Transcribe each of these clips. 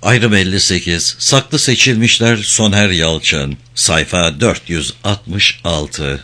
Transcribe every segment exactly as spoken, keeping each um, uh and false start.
Ayrım elli sekiz. Saklı Seçilmişler Soner Yalçın. Sayfa dört yüz altmış altı.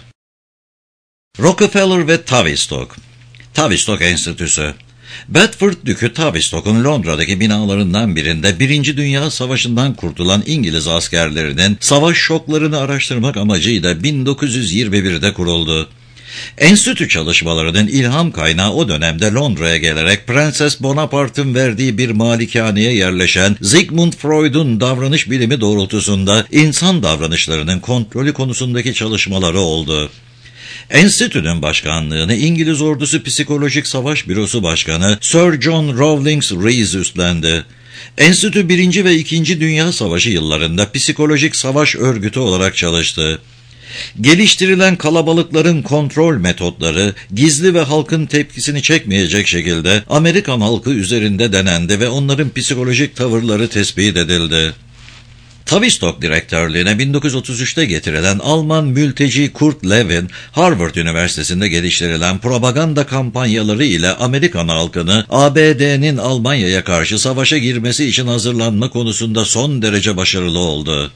Rockefeller ve Tavistock. Tavistock Enstitüsü. Bedford Dükü Tavistock'un Londra'daki binalarından birinde Birinci Dünya Savaşı'ndan kurtulan İngiliz askerlerinin savaş şoklarını araştırmak amacıyla bin dokuz yüz yirmi birde kuruldu. Enstitü çalışmalarının ilham kaynağı o dönemde Londra'ya gelerek Prenses Bonaparte'ın verdiği bir malikaneye yerleşen Sigmund Freud'un davranış bilimi doğrultusunda insan davranışlarının kontrolü konusundaki çalışmaları oldu. Enstitünün başkanlığını İngiliz Ordusu Psikolojik Savaş Bürosu Başkanı Sir John Rawlings Rees üstlendi. Enstitü Birinci ve İkinci Dünya Savaşı yıllarında psikolojik savaş örgütü olarak çalıştı. Geliştirilen kalabalıkların kontrol metotları, gizli ve halkın tepkisini çekmeyecek şekilde Amerikan halkı üzerinde denendi ve onların psikolojik tavırları tespit edildi. Tavistock direktörlüğüne bin dokuz yüz otuz üçte getirilen Alman mülteci Kurt Lewin, Harvard Üniversitesi'nde geliştirilen propaganda kampanyaları ile Amerikan halkını A B D'nin Almanya'ya karşı savaşa girmesi için hazırlanma konusunda son derece başarılı oldu.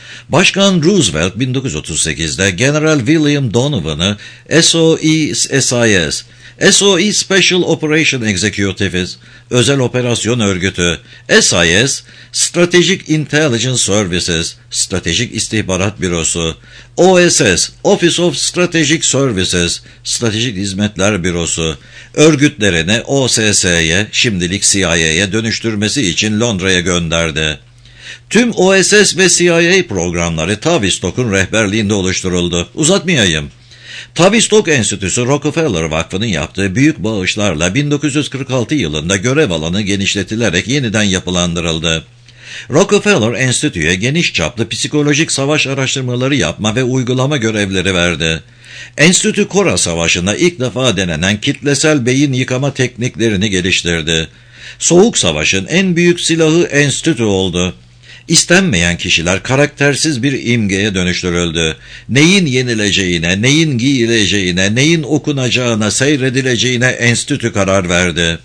Başkan Roosevelt bin dokuz yüz otuz sekizde General William Donovan'ı S O E S I S, S O E Special Operation Executives, Özel Operasyon Örgütü, S I S, Strategic Intelligence Services, Stratejik İstihbarat Bürosu, O S S, Office of Strategic Services, Stratejik Hizmetler Bürosu, örgütlerini O S S'ye, şimdilik C I A'ye dönüştürmesi için Londra'ya gönderdi. Tüm O S S ve C I A programları Tavistock'un rehberliğinde oluşturuldu. Uzatmayayım. Tavistock Enstitüsü Rockefeller Vakfı'nın yaptığı büyük bağışlarla bin dokuz yüz kırk altı yılında görev alanı genişletilerek yeniden yapılandırıldı. Rockefeller Enstitü'ye geniş çaplı psikolojik savaş araştırmaları yapma ve uygulama görevleri verdi. Enstitü Kora Savaşı'nda ilk defa denenen kitlesel beyin yıkama tekniklerini geliştirdi. Soğuk Savaş'ın en büyük silahı enstitü oldu. İstenmeyen kişiler karaktersiz bir imgeye dönüştürüldü. Neyin yenileceğine, neyin giyileceğine, neyin okunacağına, seyredileceğine enstitü karar verdi.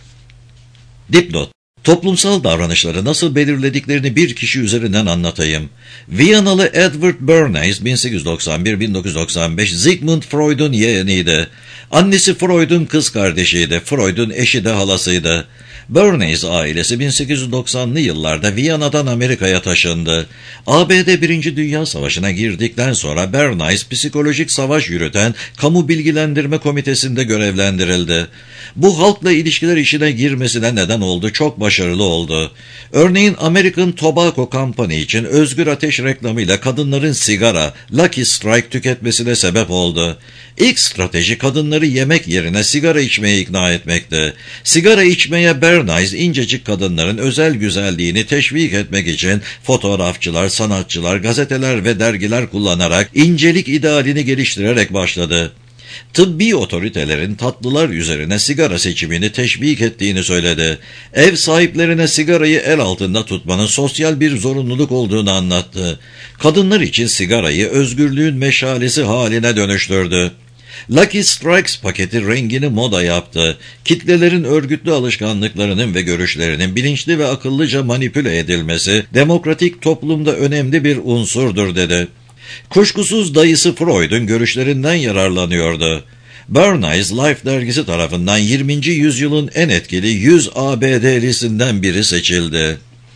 Dipnot: toplumsal davranışları nasıl belirlediklerini bir kişi üzerinden anlatayım. Viyanalı Edward Bernays bin sekiz yüz doksan bir bin dokuz yüz doksan beş Sigmund Freud'un yeğeniydi. Annesi Freud'un kız kardeşiydi. Freud'un eşi de halasıydı. Bernays ailesi bin sekiz yüz doksanlı yıllarda Viyana'dan Amerika'ya taşındı. A B D Birinci Dünya Savaşı'na girdikten sonra Bernays psikolojik savaş yürüten Kamu Bilgilendirme Komitesi'nde görevlendirildi. Bu halkla ilişkiler işine girmesine neden oldu, çok başarılı oldu. Örneğin American Tobacco Company için özgür ateş reklamıyla kadınların sigara, Lucky Strike tüketmesine sebep oldu. İlk strateji kadınları yemek yerine sigara içmeye ikna etmekti. Sigara içmeye Bernays incecik kadınların özel güzelliğini teşvik etmek için fotoğrafçılar, sanatçılar, gazeteler ve dergiler kullanarak incelik idealini geliştirerek başladı. Tıbbi otoritelerin tatlılar üzerine sigara seçimini teşvik ettiğini söyledi. Ev sahiplerine sigarayı el altında tutmanın sosyal bir zorunluluk olduğunu anlattı. Kadınlar için sigarayı özgürlüğün meşalesi haline dönüştürdü. Lucky Strikes paketi rengini moda yaptı. Kitlelerin örgütlü alışkanlıklarının ve görüşlerinin bilinçli ve akıllıca manipüle edilmesi demokratik toplumda önemli bir unsurdur dedi. Kuşkusuz dayısı Freud'un görüşlerinden yararlanıyordu. Bernays Life dergisi tarafından yirminci yüzyılın en etkili yüz A B D'lisinden biri seçildi.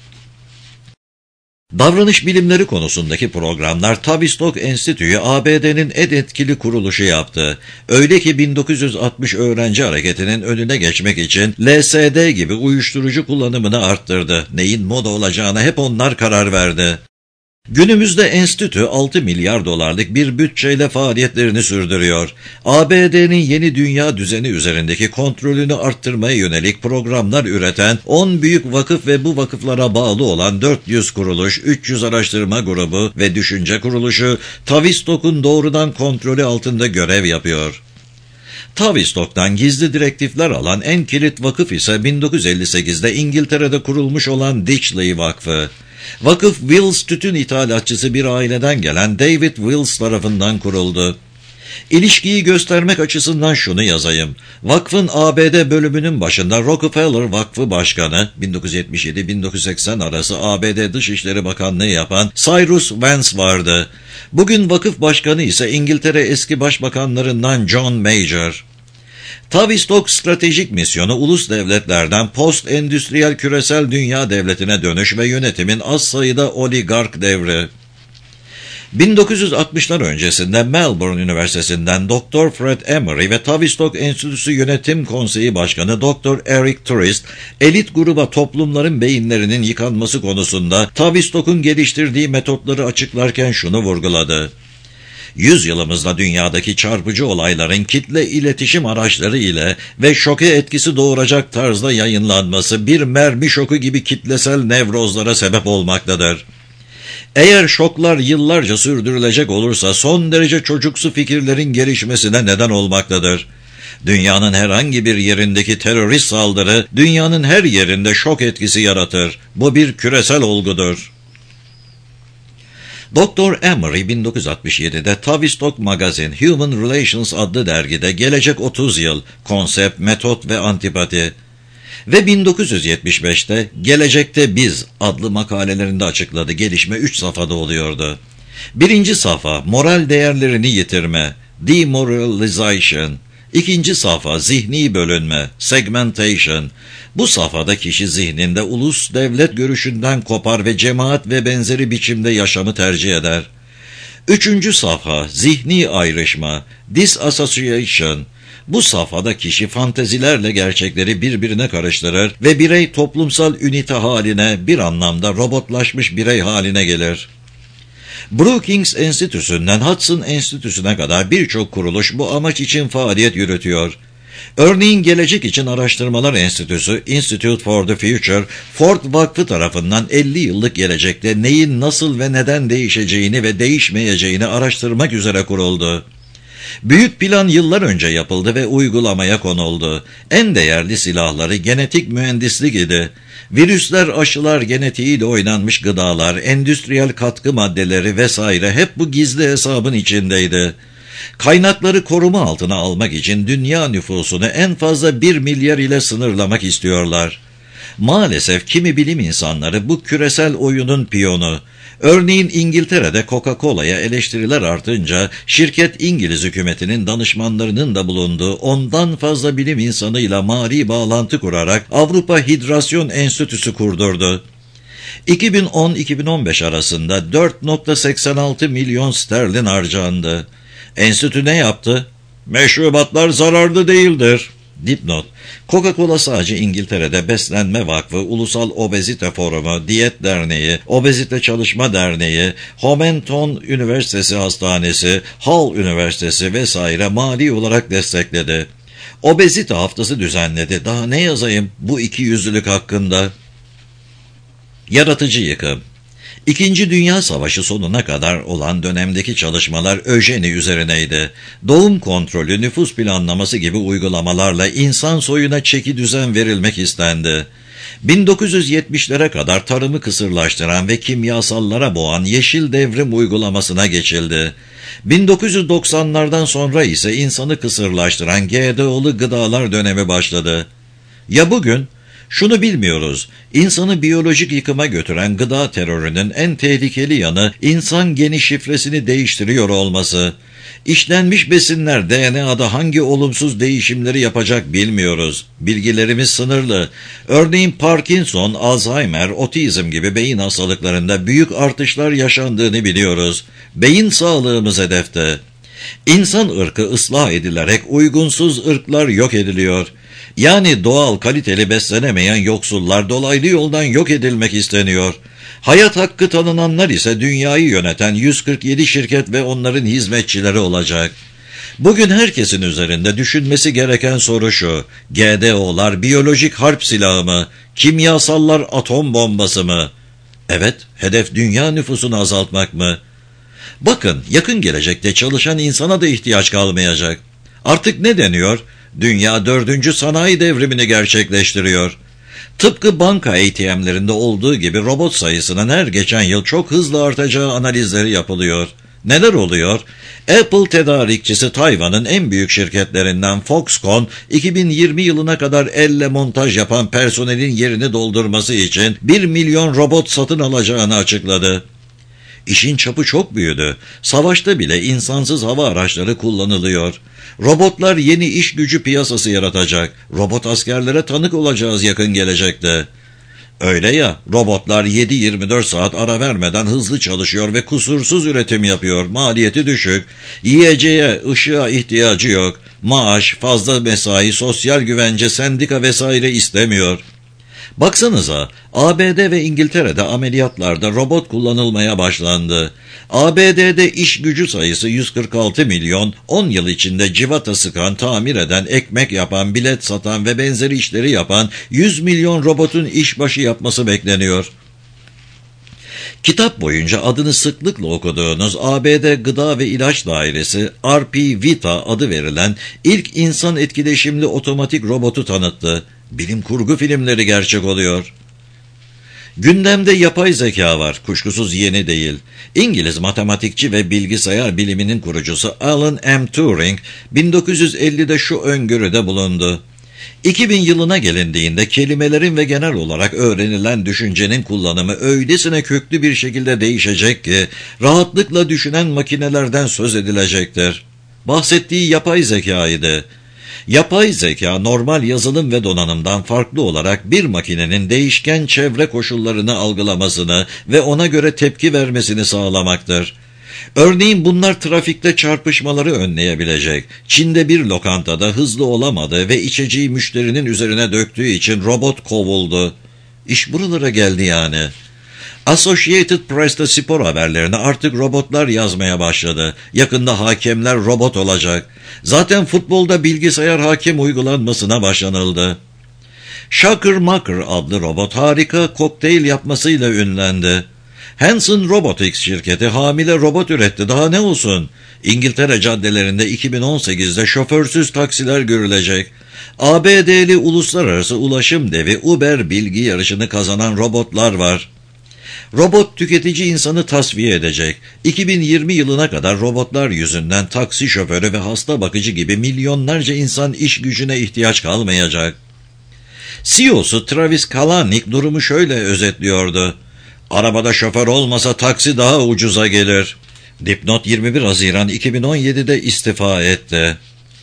Davranış bilimleri konusundaki programlar Tavistock Enstitü'yü A B D'nin en etkili kuruluşu yaptı. Öyle ki bin dokuz yüz altmış öğrenci hareketinin önüne geçmek için L S D gibi uyuşturucu kullanımını arttırdı. Neyin moda olacağına hep onlar karar verdi. Günümüzde enstitü altı milyar dolarlık bir bütçeyle faaliyetlerini sürdürüyor. A B D'nin yeni dünya düzeni üzerindeki kontrolünü arttırmaya yönelik programlar üreten on büyük vakıf ve bu vakıflara bağlı olan dört yüz kuruluş, üç yüz araştırma grubu ve düşünce kuruluşu Tavistock'un doğrudan kontrolü altında görev yapıyor. Tavistock'tan gizli direktifler alan en kilit vakıf ise bin dokuz yüz elli sekizde İngiltere'de kurulmuş olan Ditchley Vakfı. Vakıf Wills tütün ithalatçısı bir aileden gelen David Wills tarafından kuruldu. İlişkiyi göstermek açısından şunu yazayım. Vakfın A B D bölümünün başında Rockefeller Vakfı Başkanı bin dokuz yüz yetmiş yedi bin dokuz yüz seksen arası A B D Dışişleri Bakanlığı yapan Cyrus Vance vardı. Bugün vakıf başkanı ise İngiltere eski başbakanlarından John Major. Tavistock stratejik misyonu ulus devletlerden post-endüstriyel küresel dünya devletine dönüş ve yönetimin az sayıda oligark devri. bin dokuz yüz altmışlar öncesinde Melbourne Üniversitesi'nden Doktor Fred Emery ve Tavistock Enstitüsü Yönetim Konseyi Başkanı Doktor Eric Turist, elit gruba toplumların beyinlerinin yıkanması konusunda Tavistock'un geliştirdiği metotları açıklarken şunu vurguladı. Yüzyılımızda dünyadaki çarpıcı olayların kitle iletişim araçları ile ve şoke etkisi doğuracak tarzda yayınlanması bir mermi şoku gibi kitlesel nevrozlara sebep olmaktadır. Eğer şoklar yıllarca sürdürülecek olursa son derece çocuksu fikirlerin gelişmesine neden olmaktadır. Dünyanın herhangi bir yerindeki terörist saldırı, dünyanın her yerinde şok etkisi yaratır. Bu bir küresel olgudur. Doktor Emery bin dokuz yüz altmış yedide Tavistock Magazine Human Relations adlı dergide Gelecek otuz Yıl, Konsept, Metot ve Antipati ve bin dokuz yüz yetmiş beşte Gelecekte Biz adlı makalelerinde açıkladı. Gelişme üç safhada oluyordu. Birinci safha, moral değerlerini yitirme, demoralization. İkinci safha, zihni bölünme, segmentation. Bu safhada kişi zihninde ulus devlet görüşünden kopar ve cemaat ve benzeri biçimde yaşamı tercih eder. Üçüncü safha, zihni ayrışma, disassociation. Bu safhada kişi fantezilerle gerçekleri birbirine karıştırır ve birey toplumsal ünite haline, bir anlamda robotlaşmış birey haline gelir. Brookings Enstitüsü'nden Hudson Enstitüsü'ne kadar birçok kuruluş bu amaç için faaliyet yürütüyor. Örneğin Gelecek İçin Araştırmalar Enstitüsü, Institute for the Future, Ford Vakfı tarafından elli yıllık gelecekte neyin nasıl ve neden değişeceğini ve değişmeyeceğini araştırmak üzere kuruldu. Büyük plan yıllar önce yapıldı ve uygulamaya konuldu. En değerli silahları genetik mühendislik idi. Virüsler, aşılar, genetiğiyle oynanmış gıdalar, endüstriyel katkı maddeleri vesaire hep bu gizli hesabın içindeydi. Kaynakları koruma altına almak için dünya nüfusunu en fazla bir milyar ile sınırlamak istiyorlar. Maalesef kimi bilim insanları bu küresel oyunun piyonu. Örneğin İngiltere'de Coca-Cola'ya eleştiriler artınca şirket İngiliz hükümetinin danışmanlarının da bulunduğu ondan fazla bilim insanıyla mali bağlantı kurarak Avrupa Hidrasyon Enstitüsü kurdurdu. iki bin on iki bin on beş arasında dört virgül seksen altı milyon sterlin harcandı. Enstitü ne yaptı? Meşrubatlar zararlı değildir. Dipnot: Coca-Cola sadece İngiltere'de Beslenme Vakfı, Ulusal Obezite Forumu, Diyet Derneği, Obezite Çalışma Derneği, Homenton Üniversitesi Hastanesi, Hull Üniversitesi vesaire mali olarak destekledi. Obezite haftası düzenledi. Daha ne yazayım bu iki yüzlülük hakkında? Yaratıcı yıkım. İkinci Dünya Savaşı sonuna kadar olan dönemdeki çalışmalar öjeni üzerineydi. Doğum kontrolü, nüfus planlaması gibi uygulamalarla insan soyuna çeki düzen verilmek istendi. bin dokuz yüz yetmişlere kadar tarımı kısırlaştıran ve kimyasallara boğan yeşil devrim uygulamasına geçildi. bin dokuz yüz doksanlardan sonra ise insanı kısırlaştıran G D O'lu gıdalar dönemi başladı. Ya bugün? Şunu bilmiyoruz, insanı biyolojik yıkıma götüren gıda terörünün en tehlikeli yanı insan geni şifresini değiştiriyor olması. İşlenmiş besinler D N A'da hangi olumsuz değişimleri yapacak bilmiyoruz. Bilgilerimiz sınırlı. Örneğin Parkinson, Alzheimer, otizm gibi beyin hastalıklarında büyük artışlar yaşandığını biliyoruz. Beyin sağlığımız hedefte. İnsan ırkı ıslah edilerek uygunsuz ırklar yok ediliyor. Yani doğal, kaliteli beslenemeyen yoksullar dolaylı yoldan yok edilmek isteniyor. Hayat hakkı tanınanlar ise dünyayı yöneten yüz kırk yedi şirket ve onların hizmetçileri olacak. Bugün herkesin üzerinde düşünmesi gereken soru şu: G D O'lar biyolojik harp silahı mı? Kimyasallar atom bombası mı? Evet, hedef dünya nüfusunu azaltmak mı? Bakın, yakın gelecekte çalışan insana da ihtiyaç kalmayacak. Artık ne deniyor? Dünya dördüncü sanayi devrimini gerçekleştiriyor. Tıpkı banka A T M'lerinde olduğu gibi robot sayısının her geçen yıl çok hızlı artacağı analizleri yapılıyor. Neler oluyor? Apple tedarikçisi Tayvan'ın en büyük şirketlerinden Foxconn, iki bin yirmi yılına kadar elle montaj yapan personelin yerini doldurması için bir milyon robot satın alacağını açıkladı. İşin çapı çok büyüdü. Savaşta bile insansız hava araçları kullanılıyor. Robotlar yeni iş gücü piyasası yaratacak. Robot askerlere tanık olacağız yakın gelecekte. Öyle ya, robotlar yedi yirmi dört saat ara vermeden hızlı çalışıyor ve kusursuz üretim yapıyor. Maliyeti düşük, yiyeceğe, ışığa ihtiyacı yok. Maaş, fazla mesai, sosyal güvence, sendika vesaire istemiyor. Baksanıza, A B D ve İngiltere'de ameliyatlarda robot kullanılmaya başlandı. A B D'de iş gücü sayısı yüz kırk altı milyon, on yıl içinde civata sıkan, tamir eden, ekmek yapan, bilet satan ve benzeri işleri yapan yüz milyon robotun işbaşı yapması bekleniyor. Kitap boyunca adını sıklıkla okuduğunuz A B D Gıda ve İlaç Dairesi, R P Vita adı verilen ilk insan etkileşimli otomatik robotu tanıttı. Bilim kurgu filmleri gerçek oluyor. Gündemde yapay zeka var, kuşkusuz yeni değil. İngiliz matematikçi ve bilgisayar biliminin kurucusu Alan M. Turing, bin dokuz yüz ellide şu öngörüde bulundu. iki bin yılına gelindiğinde kelimelerin ve genel olarak öğrenilen düşüncenin kullanımı öylesine köklü bir şekilde değişecek ki, rahatlıkla düşünen makinelerden söz edilecektir. Bahsettiği yapay zekaydı. Yapay zeka, normal yazılım ve donanımdan farklı olarak bir makinenin değişken çevre koşullarını algılamasını ve ona göre tepki vermesini sağlamaktır. Örneğin bunlar trafikte çarpışmaları önleyebilecek. Çin'de bir lokantada hızlı olamadı ve içeceği müşterinin üzerine döktüğü için robot kovuldu. İş buralara geldi yani. Associated Press'te spor haberlerini artık robotlar yazmaya başladı. Yakında hakemler robot olacak. Zaten futbolda bilgisayar hakem uygulanmasına başlanıldı. Shocker Maker adlı robot harika kokteyl yapmasıyla ünlendi. Hanson Robotics şirketi hamile robot üretti. Daha ne olsun? İngiltere caddelerinde iki bin on sekizde şoförsüz taksiler görülecek. A B D'li uluslararası ulaşım devi Uber bilgi yarışını kazanan robotlar var. Robot tüketici insanı tasfiye edecek. iki bin yirmi yılına kadar robotlar yüzünden taksi şoförü ve hasta bakıcı gibi milyonlarca insan iş gücüne ihtiyaç kalmayacak. C E O'su Travis Kalanick durumu şöyle özetliyordu. Arabada şoför olmasa taksi daha ucuza gelir. Dipnot yirmi bir Haziran iki bin on yedide istifa etti.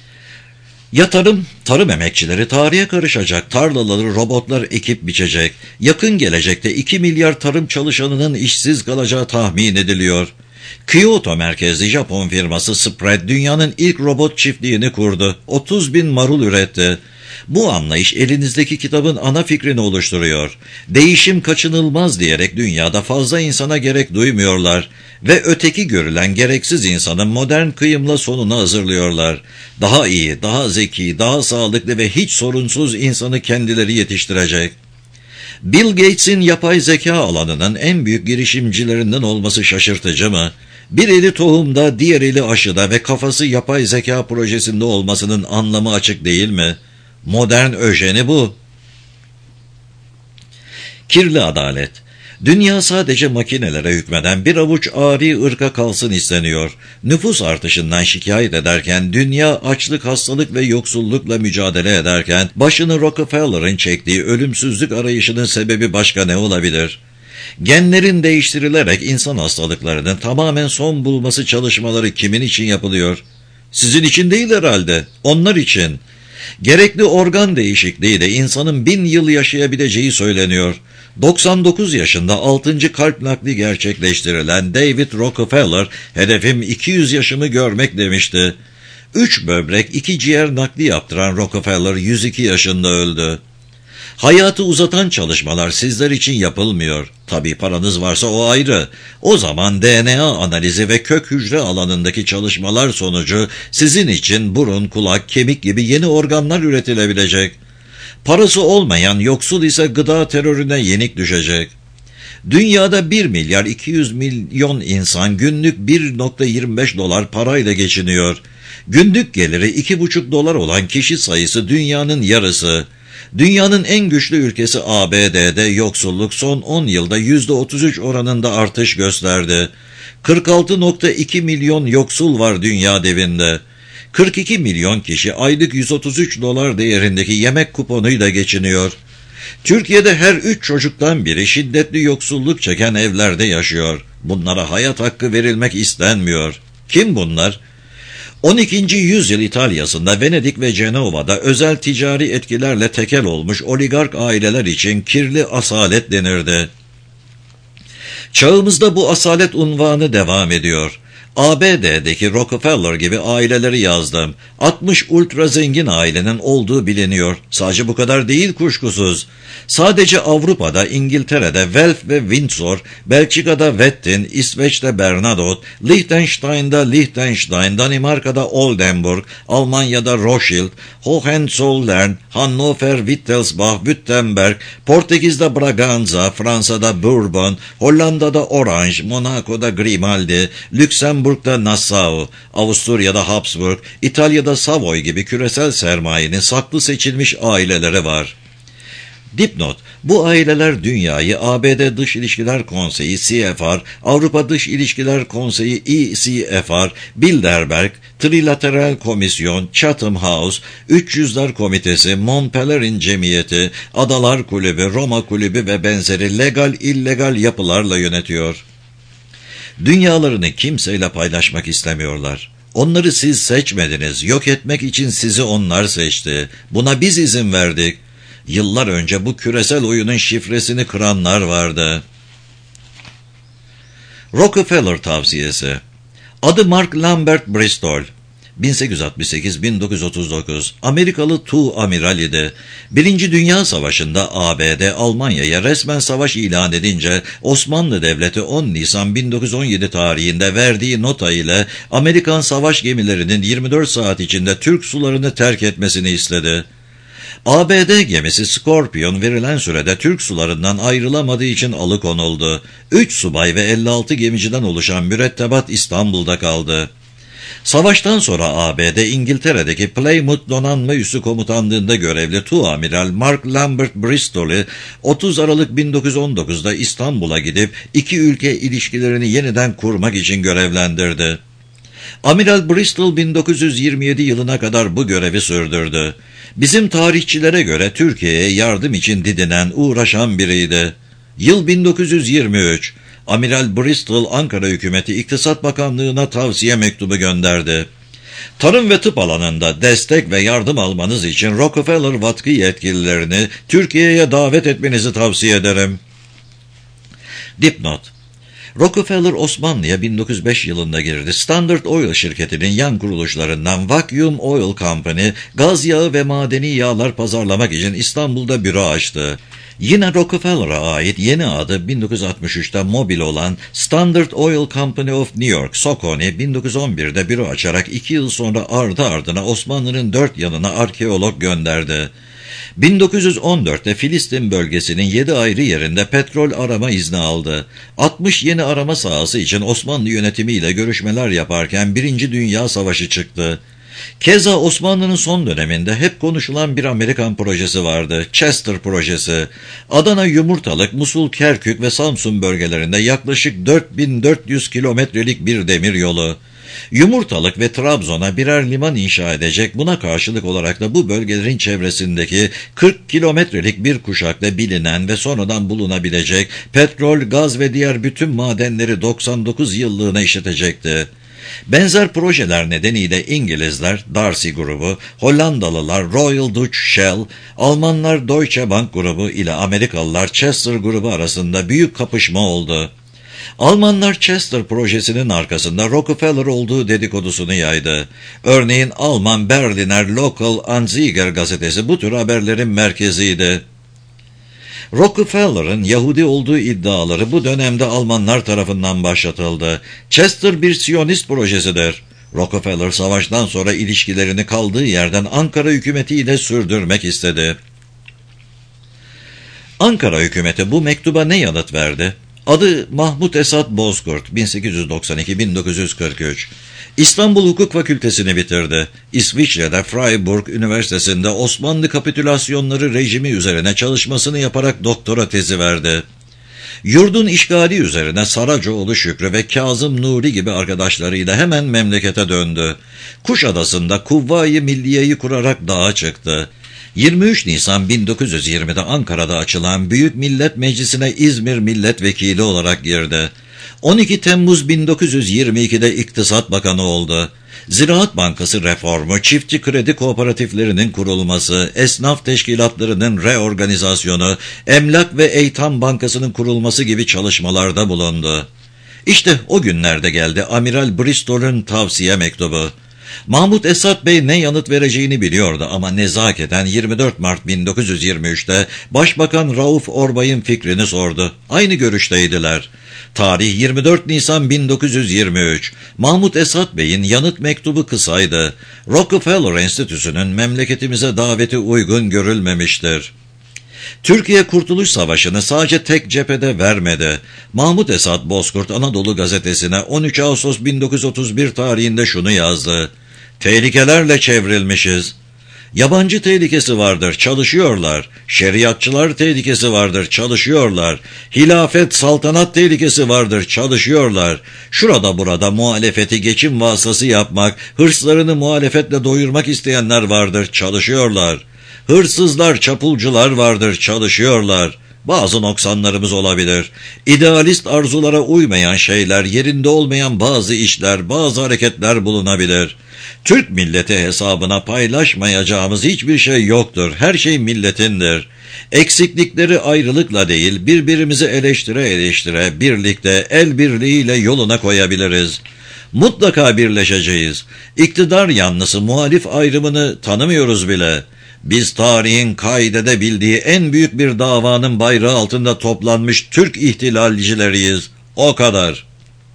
Ya tarım, tarım emekçileri tarihe karışacak, tarlaları robotlar ekip biçecek. Yakın gelecekte iki milyar tarım çalışanının işsiz kalacağı tahmin ediliyor. Kyoto merkezli Japon firması Spread dünyanın ilk robot çiftliğini kurdu. otuz bin marul üretti. Bu anlayış elinizdeki kitabın ana fikrini oluşturuyor. Değişim kaçınılmaz diyerek dünyada fazla insana gerek duymuyorlar ve öteki görülen gereksiz insanın modern kıyımla sonunu hazırlıyorlar. Daha iyi, daha zeki, daha sağlıklı ve hiç sorunsuz insanı kendileri yetiştirecek. Bill Gates'in yapay zeka alanının en büyük girişimcilerinden olması şaşırtıcı mı? Bir eli tohumda, diğer eli aşıda ve kafası yapay zeka projesinde olmasının anlamı açık değil mi? Modern öjeni bu. Kirli adalet. Dünya sadece makinelere hükmeden bir avuç ari ırka kalsın isteniyor. Nüfus artışından şikayet ederken, dünya açlık, hastalık ve yoksullukla mücadele ederken, başını Rockefeller'ın çektiği ölümsüzlük arayışının sebebi başka ne olabilir? Genlerin değiştirilerek insan hastalıklarının tamamen son bulması çalışmaları kimin için yapılıyor? Sizin için değil herhalde, onlar için. Gerekli organ değişikliği de insanın bin yıl yaşayabileceği söyleniyor. doksan dokuz yaşında altıncı kalp nakli gerçekleştirilen David Rockefeller, hedefim iki yüz yaşımı görmek demişti. üç böbrek, iki ciğer nakli yaptıran Rockefeller yüz iki yaşında öldü. Hayatı uzatan çalışmalar sizler için yapılmıyor. Tabii paranız varsa o ayrı. O zaman D N A analizi ve kök hücre alanındaki çalışmalar sonucu sizin için burun, kulak, kemik gibi yeni organlar üretilebilecek. Parası olmayan yoksul ise gıda terörüne yenik düşecek. Dünyada bir milyar iki yüz milyon insan günlük bir virgül yirmi beş dolar parayla geçiniyor. Günlük geliri iki buçuk dolar olan kişi sayısı dünyanın yarısı. Dünyanın en güçlü ülkesi A B D'de yoksulluk son on yılda yüzde otuz üç oranında artış gösterdi. kırk altı nokta iki milyon yoksul var dünya devinde. kırk iki milyon kişi aylık yüz otuz üç dolar değerindeki yemek kuponuyla geçiniyor. Türkiye'de her üç çocuktan biri şiddetli yoksulluk çeken evlerde yaşıyor. Bunlara hayat hakkı verilmek istenmiyor. Kim bunlar? on ikinci yüzyıl İtalya'sında Venedik ve Cenova'da özel ticari etkilerle tekel olmuş oligark aileler için kirli asalet denirdi. Çağımızda bu asalet unvanı devam ediyor. A B D'deki Rockefeller gibi aileleri yazdım. altmış ultra zengin ailenin olduğu biliniyor. Sadece bu kadar değil kuşkusuz. Sadece Avrupa'da İngiltere'de Welf ve Windsor, Belçika'da Wettin, İsveç'te Bernadotte, Liechtenstein'da Liechtenstein, Danimarka'da Oldenburg, Almanya'da Rothschild, Hohenzollern, Hannover, Wittelsbach, Württemberg, Portekiz'de Braganza, Fransa'da Bourbon, Hollanda'da Orange, Monaco'da Grimaldi, Lüksemburg'da Nassau, Avusturya'da Habsburg, İtalya'da Savoy gibi küresel sermayenin saklı seçilmiş aileleri var. Dipnot: bu aileler dünyayı A B D Dış İlişkiler Konseyi C F R, Avrupa Dış İlişkiler Konseyi E C F R, Bilderberg, Trilateral Komisyon, Chatham House, üç yüzler Komitesi, Mont Pelerin Cemiyeti, Adalar Kulübü, Roma Kulübü ve benzeri legal illegal yapılarla yönetiyor. Dünyalarını kimseyle paylaşmak istemiyorlar. Onları siz seçmediniz, yok etmek için sizi onlar seçti. Buna biz izin verdik. Yıllar önce bu küresel oyunun şifresini kıranlar vardı. Rockefeller tavsiyesi. Adı Mark Lambert Bristol. bin sekiz yüz altmış sekiz bin dokuz yüz otuz dokuz Amerikalı Tu amiral idi. Birinci Dünya Savaşı'nda A B D Almanya'ya resmen savaş ilan edince Osmanlı Devleti on Nisan bin dokuz yüz on yedi tarihinde verdiği nota ile Amerikan savaş gemilerinin yirmi dört saat içinde Türk sularını terk etmesini istedi. A B D gemisi Scorpion verilen sürede Türk sularından ayrılamadığı için alıkonuldu. üç subay ve elli altı gemiciden oluşan mürettebat İstanbul'da kaldı. Savaştan sonra A B D İngiltere'deki Plymouth Donanma Üssü Komutanlığı'nda görevli Tuamiral Mark Lambert Bristol'ü otuz Aralık bin dokuz yüz on dokuzda İstanbul'a gidip iki ülke ilişkilerini yeniden kurmak için görevlendirdi. Amiral Bristol bin dokuz yüz yirmi yedi yılına kadar bu görevi sürdürdü. Bizim tarihçilere göre Türkiye'ye yardım için didinen, uğraşan biriydi. Yıl bin dokuz yüz yirmi üç. Amiral Bristol Ankara Hükümeti İktisat Bakanlığı'na tavsiye mektubu gönderdi. Tarım ve tıp alanında destek ve yardım almanız için Rockefeller Vakfı yetkililerini Türkiye'ye davet etmenizi tavsiye ederim. Dipnot: Rockefeller Osmanlı'ya bin dokuz yüz beş yılında girdi. Standard Oil şirketinin yan kuruluşlarından Vacuum Oil Company, gaz yağı ve madeni yağlar pazarlamak için İstanbul'da büro açtı. Yine Rockefeller'a ait yeni adı bin dokuz yüz altmış üçte mobil olan Standard Oil Company of New York, Socony, bin dokuz yüz on birde büro açarak iki yıl sonra ardı ardına Osmanlı'nın dört yanına arkeolog gönderdi. bin dokuz yüz on dörtte Filistin bölgesinin yedi ayrı yerinde petrol arama izni aldı. altmış yeni arama sahası için Osmanlı yönetimiyle görüşmeler yaparken Birinci Dünya Savaşı çıktı. Keza Osmanlı'nın son döneminde hep konuşulan bir Amerikan projesi vardı, Chester projesi. Adana, Yumurtalık, Musul, Kerkük ve Samsun bölgelerinde yaklaşık dört bin dört yüz kilometrelik bir demir yolu. Yumurtalık ve Trabzon'a birer liman inşa edecek, buna karşılık olarak da bu bölgelerin çevresindeki kırk kilometrelik bir kuşakta bilinen ve sonradan bulunabilecek petrol, gaz ve diğer bütün madenleri doksan dokuz yıllığına işletecekti. Benzer projeler nedeniyle İngilizler Darcy grubu, Hollandalılar Royal Dutch Shell, Almanlar Deutsche Bank grubu ile Amerikalılar Chester grubu arasında büyük kapışma oldu. Almanlar Chester projesinin arkasında Rockefeller olduğu dedikodusunu yaydı. Örneğin Alman Berliner Local Anzeiger gazetesi bu tür haberlerin merkeziydi. Rockefeller'ın Yahudi olduğu iddiaları bu dönemde Almanlar tarafından başlatıldı. Chester bir Siyonist projesidir. Rockefeller savaştan sonra ilişkilerini kaldığı yerden Ankara hükümetiyle sürdürmek istedi. Ankara hükümeti bu mektuba ne yanıt verdi? Adı Mahmut Esat Bozkurt, bin sekiz yüz doksan iki - bin dokuz yüz kırk üç. İstanbul Hukuk Fakültesini bitirdi. İsviçre'de Freiburg Üniversitesi'nde Osmanlı kapitülasyonları rejimi üzerine çalışmasını yaparak doktora tezi verdi. Yurdun işgali üzerine Saracoğlu Şükrü ve Kazım Nuri gibi arkadaşlarıyla hemen memlekete döndü. Kuşadası'nda Kuvvayi Milliye'yi kurarak dağa çıktı. yirmi üç Nisan bin dokuz yüz yirmide Ankara'da açılan Büyük Millet Meclisi'ne İzmir Milletvekili olarak girdi. on iki Temmuz bin dokuz yüz yirmi ikide İktisat Bakanı oldu. Ziraat Bankası reformu, çiftçi kredi kooperatiflerinin kurulması, esnaf teşkilatlarının reorganizasyonu, Emlak ve Eytam Bankası'nın kurulması gibi çalışmalarda bulundu. İşte o günlerde geldi Amiral Bristol'ün tavsiye mektubu. Mahmut Esat Bey ne yanıt vereceğini biliyordu ama nezaketen yirmi dört Mart bin dokuz yüz yirmi üçte Başbakan Rauf Orbay'ın fikrini sordu. Aynı görüşteydiler. Tarih yirmi dört Nisan bin dokuz yüz yirmi üç. Mahmut Esat Bey'in yanıt mektubu kısaydı. Rockefeller Enstitüsü'nün memleketimize daveti uygun görülmemiştir. Türkiye Kurtuluş Savaşı'nı sadece tek cephede vermedi. Mahmut Esat Bozkurt Anadolu Gazetesi'ne on üç Ağustos bin dokuz yüz otuz bir tarihinde şunu yazdı. Tehlikelerle çevrilmişiz. Yabancı tehlikesi vardır, çalışıyorlar. Şeriatçılar tehlikesi vardır, çalışıyorlar. Hilafet, saltanat tehlikesi vardır, çalışıyorlar. Şurada burada muhalefeti geçim vasıtası yapmak, hırslarını muhalefetle doyurmak isteyenler vardır, çalışıyorlar. Hırsızlar, çapulcular vardır, çalışıyorlar. Bazı noksanlarımız olabilir. İdealist arzulara uymayan şeyler, yerinde olmayan bazı işler, bazı hareketler bulunabilir. Türk milleti hesabına paylaşmayacağımız hiçbir şey yoktur. Her şey milletindir. Eksiklikleri ayrılıkla değil, birbirimizi eleştire eleştire, birlikte, el birliğiyle yoluna koyabiliriz. Mutlaka birleşeceğiz. İktidar yanlısı muhalif ayrımını tanımıyoruz bile. Biz tarihin kaydedebildiği en büyük bir davanın bayrağı altında toplanmış Türk ihtilalcileriyiz. O kadar.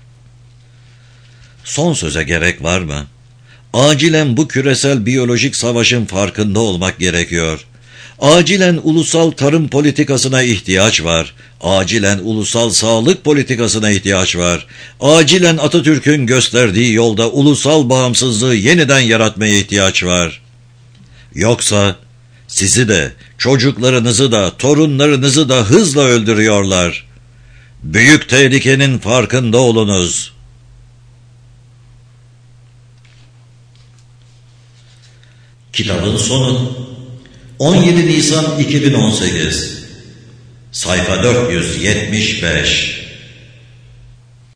Son söze gerek var mı? Acilen bu küresel biyolojik savaşın farkında olmak gerekiyor. Acilen ulusal tarım politikasına ihtiyaç var. Acilen ulusal sağlık politikasına ihtiyaç var. Acilen Atatürk'ün gösterdiği yolda ulusal bağımsızlığı yeniden yaratmaya ihtiyaç var. Yoksa sizi de, çocuklarınızı da, torunlarınızı da hızla öldürüyorlar. Büyük tehlikenin farkında olunuz. Kitabın sonu on yedi Nisan iki bin on sekiz. Sayfa dört yüz yetmiş beş.